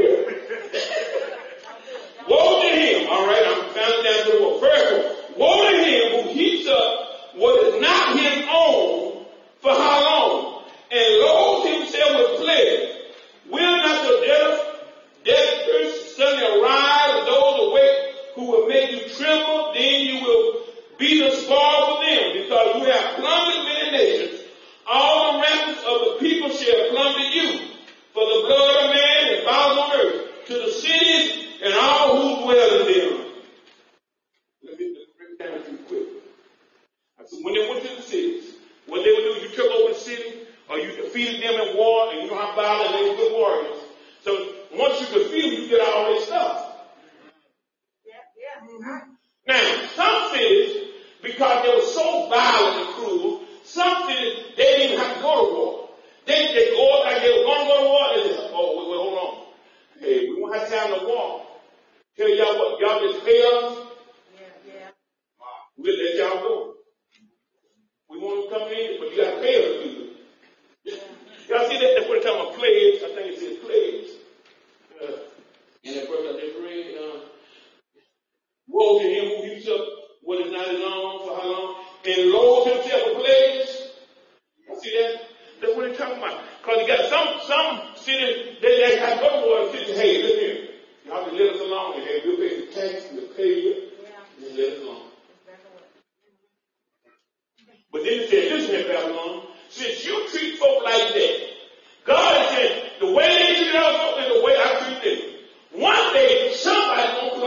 Woe to him. All right. I'm counting down to the word. First, woe to him who heaps up what is not his own for how long? And loads himself with pleasure. Will not the debtors suddenly arise and those awake who will make you tremble? Then you will be the spoil for them, because you have plundered many nations. All the remnants of the people shall plunder you. For the blood of man and bowels on earth, to the cities and all who dwell in them. Let me break it down too quick. So when they went to the cities, what they would do, you took over the city, or you defeated them in war, and you know how violent they were, good warriors. So once you defeat them, you get all this stuff. Yeah. Now, some cities, because they were so violent and cruel, some cities, they didn't even have to go to war. They go like they were going to go to war, and they said, oh, wait, hold on. Hey, we won't have time to war. Tell y'all what, y'all just pay us. Yeah. We'll let y'all go. We want to come in, but you got to pay us, people. Y'all see that? That's what they're talking about, pledge. I think it says pledge. And that verse I just read, woe to him who heaps up what is not his own for how long, and loads himself with pledges. You see that? That's what they're talking about. Because you got some cities, they have to go to war and say, hey, look here. Y'all can let us alone, and hey, we'll pay the tax, we'll pay you, and let us alone. But then it said, listen here, Babylon, since you treat folk like that, God is saying, the way they treat us is the way I treat them. One day, somebody's going to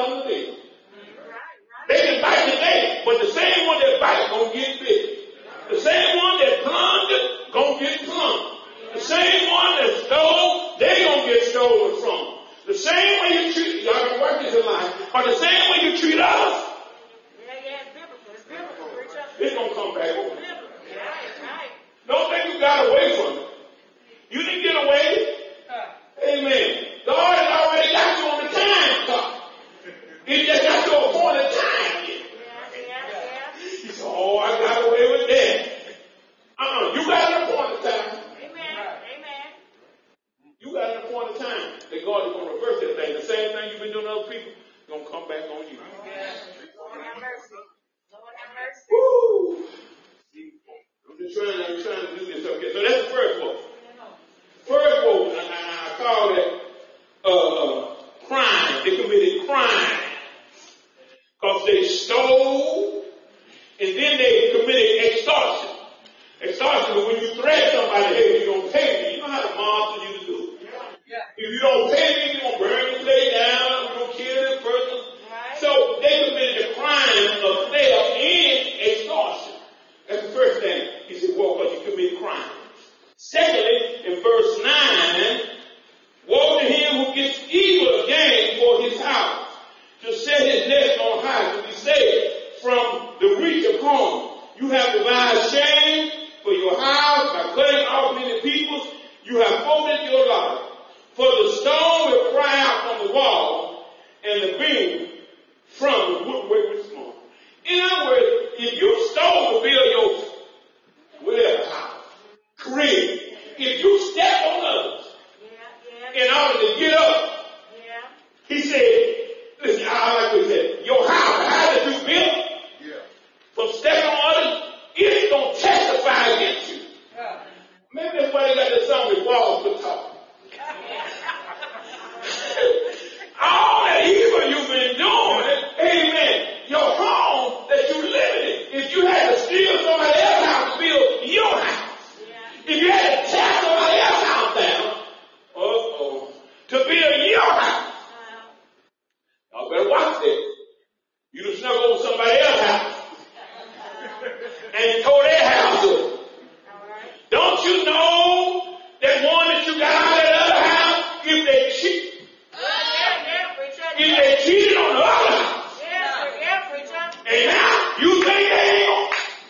Because the same way you treat us, it's biblical. It's biblical. it's going to come back over. Right. Don't think you got away from it. You didn't get away. Amen. God has already got you on the time clock. He just got to a point of time yet. He said, oh, I got away with that. You got an appointed time. Amen. You got an appointed time that God is going to reverse that thing. The same thing you've been doing to other people, it's going to come back on you. Lord have mercy. Lord have mercy. Woo! I'm trying to do this. Okay, so that's the first one. First one, I call it crime. They committed crime. Because they stole, and then they committed extortion. Extortion is when you threaten somebody, hey, you don't pay me. You know how the monster used to do. If you don't pay me, you're going to burn the place down, you're going to kill this person. Right. So they committed the crime of theft and extortion. That's the first thing. He said, well, because you committed crime. Secondly, in verse 9, woe to him who gets evil gain for his house, to set his nest on high, to be saved from the reach of harm. You have devised shame for your house by cutting off many peoples. You have folded your life. For the stone will cry out from the wall, and the beam from the woodwork with small. In other words, if you stole to build your whatever house, career, if you step on others in order to get up, he said, listen, I like what he said, your house, the house that you built, from stepping on others, it's going to testify against you. Maybe that's why they got this song with walls to talk. All that evil you've been doing, amen, your home that you live in, if you had to steal somebody else's house to build your house, if you had to tear somebody else's house down, to build your house, y'all better watch that. You done snuck over somebody else's house and tore their house up. Don't you know that one that you got out of that other house, if they cheated on the other house, and now you think they ain't gonna?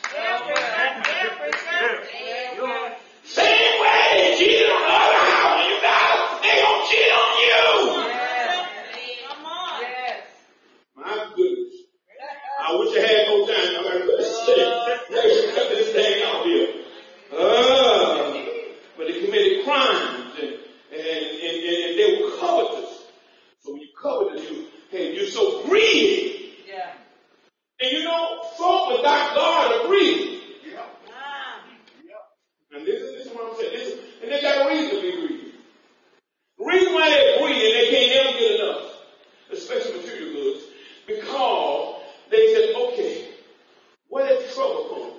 Same way they cheated on the other house when you got them, they gonna cheat on you. Come on. My goodness. I wish I had more time. I'm going to cut this thing out here. But they committed crimes and they were covetous. So when you covetous, you're so greedy. And you know, folk without God are greedy. And this is what I'm saying. And they got a reason to be greedy. The reason why they're greedy and they can't never get enough, especially material goods, because they said, okay, what if trouble comes?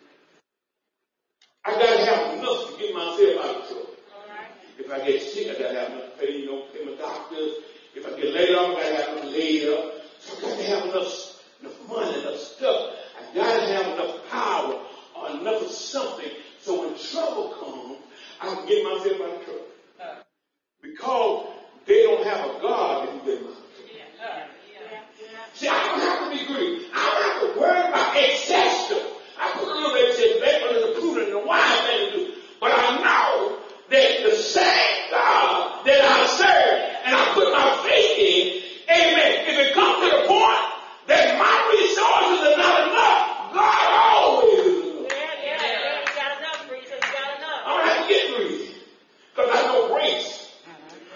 I got to have enough to get myself out of trouble. If I get sick, I got to have enough to pay my doctors. If I get laid off, I got to have enough laid up. So I got to have enough money, enough stuff. I got to have enough power or enough of something. So when trouble comes, I can get myself out of trouble. Because they don't have a God that can get them out of trouble. See, I don't have to be greedy. I don't have to worry about excess stuff. I put a little excess back under the food and the wine thing to do. But I know that the same God that I serve and I put my faith in, amen, if it comes to the point that my resources are not enough, God always is enough. You got enough, preacher. You got enough. I don't have to get greedy because I know grace.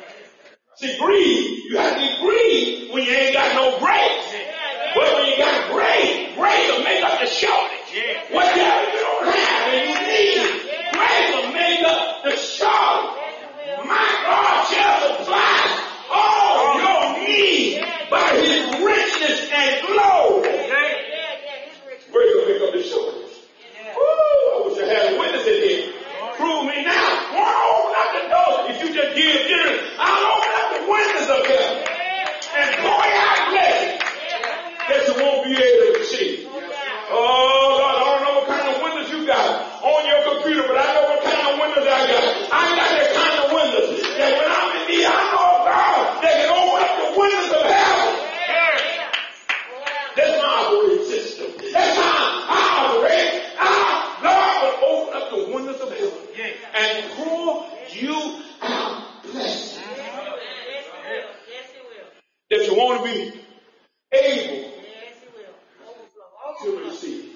See, greed, you have to be greedy when you ain't got no grace. But when you got system. That's how I operate. God will open up the windows of heaven and pour you out blessing. That you want to be able to receive.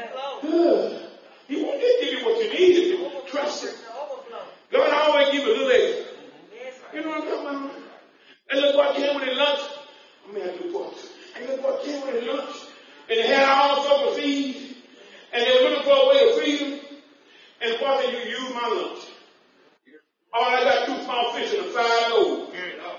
He won't just give you what you need. Trust Him. God always give you a little extra. You know what I'm talking about? And look what came with their lunch. I'm going to have to do this. And look what came with their lunch. And they had all sorts of feed. And they were looking for a way to feed them. And the boy said, you use my lunch. All I got 2 small fish and a 5 loaves.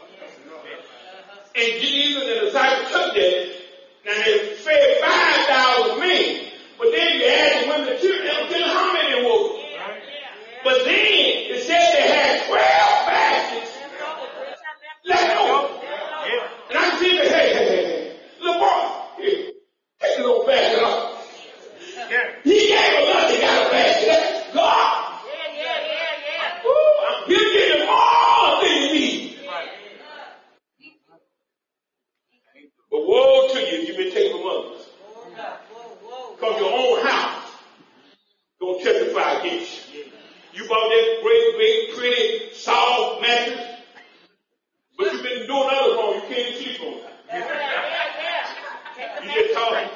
And Jesus and the disciples took that. Now they fed 5,000 men. But then you add the women and children, they don't tell you how many there was. But then it said they had 12 baskets left over. And I can see them, hey, little boy, here, take the little basket off. He gave a lunch, he got a basket. That's God. He'll give you more than you need. But woe to you if you've been taken from others. Because your own house don't testify against you. You bought that great, big, pretty, soft mattress, but you've been doing other wrong. You can't even sleep on it. You just talking.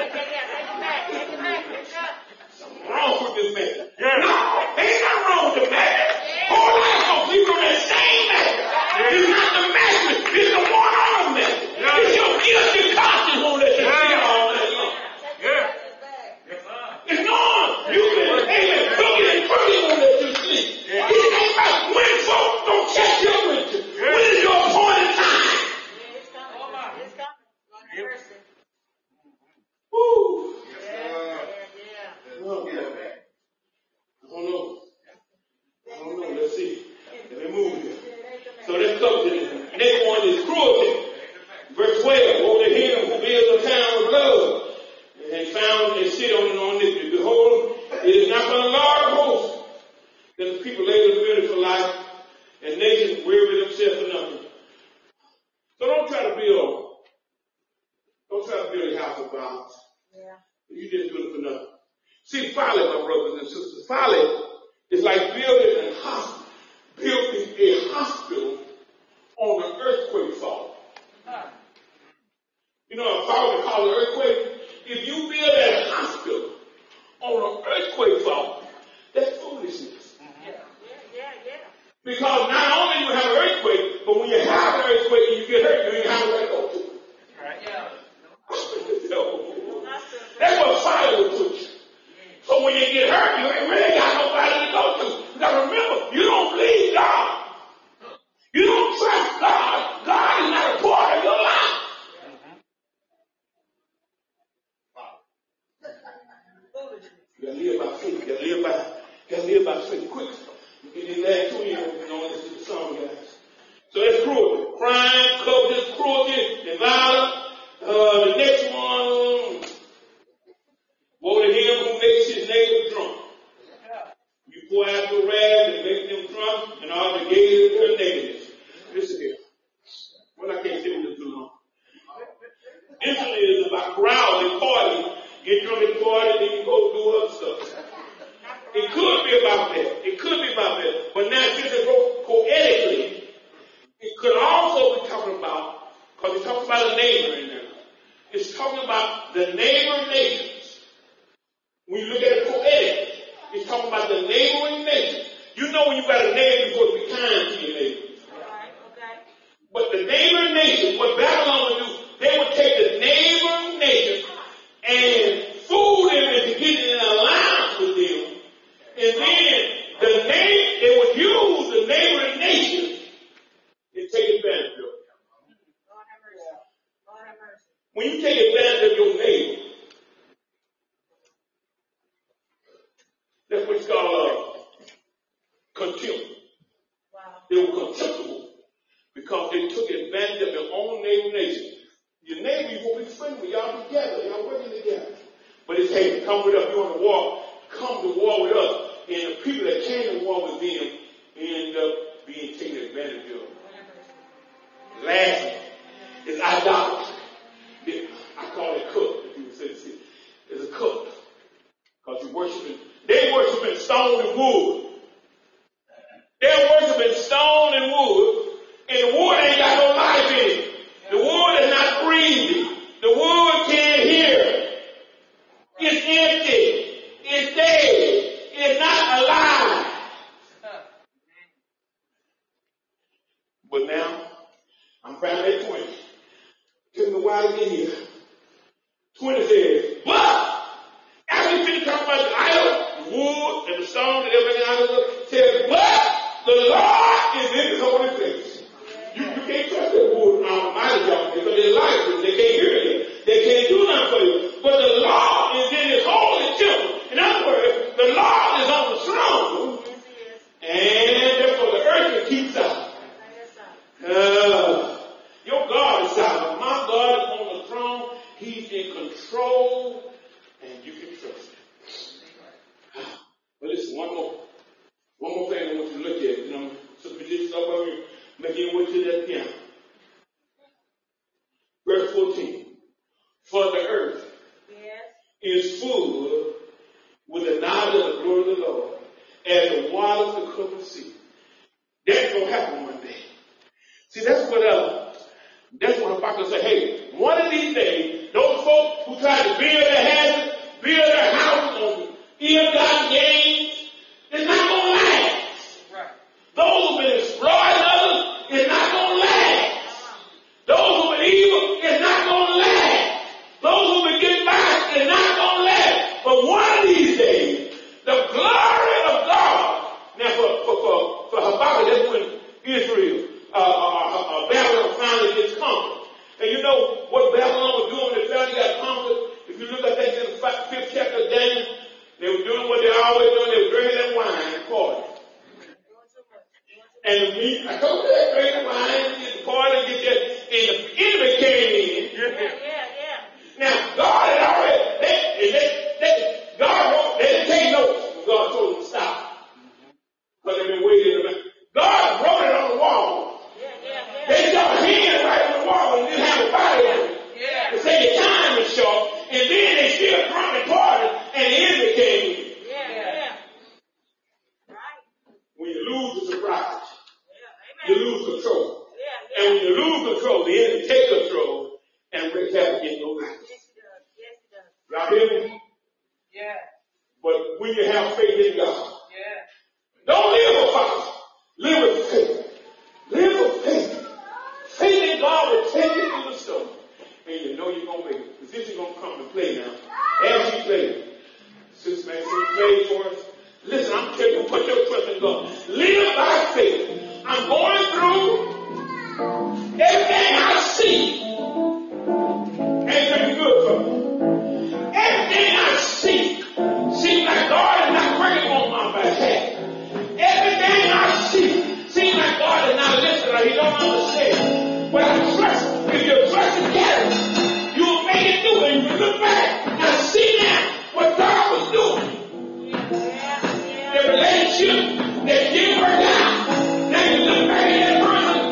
Something wrong with this mattress. No, ain't nothing wrong with the mattress. Whole life gonna sleep on that same mattress. It's not the mattress. It's the one on the mattress. It's your guilty conscience won't let you sleep all night long. It's gone. You've been cooking and cooking won't let you sleep. It ain't about when folks don't check your winter. When is your appointed time? It's coming. Woo. I don't know. Let's see. Let me move here. So let's come to the next one is cruelty. Verse 12. Woe to him who builds a town of love and found a city on iniquity. Behold, it is not for the Lord of hosts that the people labor together for life and nations weary themselves for nothing. So don't try to build a house of violence. You just do it for nothing. See, folly, my brothers and sisters, folly is like building a hospital on an earthquake fault. You know a fault they call an earthquake? If you build a hospital on an earthquake fault, that's foolishness. Because not only you have an earthquake, but when you have an earthquake and you get hurt, you ain't have to go to it. That's what fire will put you. So when you get hurt, you ain't really got nobody to go to. Now remember, you don't believe God. You don't trust God. God is not a part of your life. You gotta live by faith. You gotta live by faith. Quick. Get these last 2 years, this is the song, guys. So that's cruelty. Crime, covetous, cruelty, and violence. The next one. Woe to him who makes his neighbor drunk. You pour out your wrath and make them drunk and all the gaze of their nakedness. Listen here. Well, I can't say this too long. Instantly it's about carousing, party. Get drunk at the party, then you go do other stuff. It could be about that. But now since it wrote poetically, it could also be talking about, because it talks about a neighbor in there. It's talking about the neighbor nations. When you look at it poetic, it's talking about the neighboring nations. You know when you got a neighbor, you're supposed to be kind to your neighbor. But the neighboring nations, what Babylon would do, they would take the neighboring nations and fool them into getting in alliance with them. And then they would use the neighboring nations and take advantage of it. When you take advantage of your neighbor, that's what's called contempt. They were contemptible because they took advantage of their own neighbor nation. Your neighbor, you won't be friendly. Y'all together. Y'all working together. But it's, hey, come with us. You want to war? Come to war with us. And the people that came to war with them end up being taken advantage of. Lastly, is idolatry. I call it cook, if you would say the city. stone and wood. They're worshiping stone and wood, and the wood ain't got no life in it. The wood is not breathing. The wood can't hear. It's empty. It's dead. It's not alive. But now, I'm found at 20. Tell me why I get here. 20 says, but after you finish talking about the idol, the wood, and the stone, and everything else, it says, but the Lord is in his holy place. You can't trust that wood mighty y'all because they're lifeless. They can't hear you. They can't do nothing for you. But the Lord is in his holy temple. In other words, the Lord is on the throne. And therefore the earth can keep silent. Your God is silent. My God is on the throne. He's in control. And you can trust him. But listen, one more thing I want you to look at. You know, so we just stop over here. Make your way to that piano. Verse 14. For the earth is full with the knowledge of the glory of the Lord, as the waters that cover the sea. That's going to happen one day. See, that's what Habakkuk said. Hey, one of these days, those folks who try to build their houses on ill-gotten gains, it's not going to last. Right. Those who've been exploiting others, it's not going to last. Those who've been evil, it's not going to last. Those who've been getting by, it's not going to last. But one of these days, the glory of God. Now, for Habakkuk, that's when Israel, Babylon finally gets conquered. And you know what Babylon was doing when they finally got conquered? If you look at that in the 5th chapter of Daniel, they were doing what they always doing. They were drinking that wine and party. And the meat, I told you that, drinking the wine, get the party, get that, and the enemy came in. Yeah. Now, God had already, God wrote, they didn't take notes when God told them to stop. Because they've been waiting a minute. God wrote it on the wall. They saw a hand right on the wall and didn't have a body on it. They say the time is short, and then they still drunk and party, and the enemy came in. When you lose the surprise, you lose control. And when you lose control, the enemy takes control and wreaks havoc in your life. Y'all hear me? But when you have faith in God, don't live with faith. Live with faith. Live with faith. Faith in God will take you through the storm. And you know you're going to make it. Because this is going to come to play now. As you play. Sister Maxine played for us. Listen, I'm telling you, put your trust in God. Live by faith. I'm going through everything I see. Ain't very good for me. Everything I see seems like God is not working on my behalf. Everything I see seems like God is not listening or He don't understand. But I trust, if you trust in God, you'll make it through. And you look back and see now what God was doing. The relationship that didn't work out. Now you look back at that person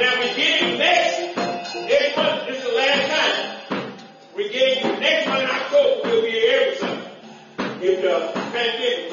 Now we get it next month. This is the last time. We get it next month in October. We'll be here every Sunday. If the pandemic